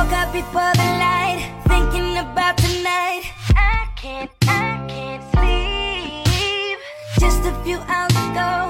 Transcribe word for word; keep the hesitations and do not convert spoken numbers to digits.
woke up before the light, thinking about tonight. I can't, I can't sleep. Just a few hours ago